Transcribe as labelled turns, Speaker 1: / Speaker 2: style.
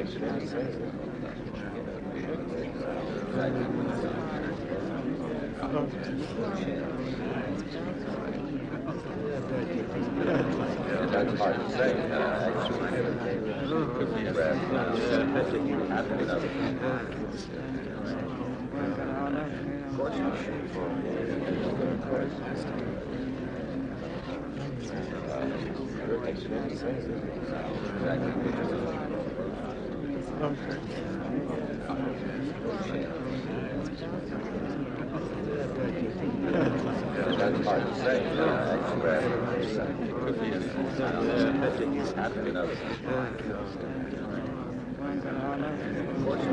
Speaker 1: That's hard to say. Actually, could be rare. Of course, you That's hard to say. Actually, could be happening. Of course,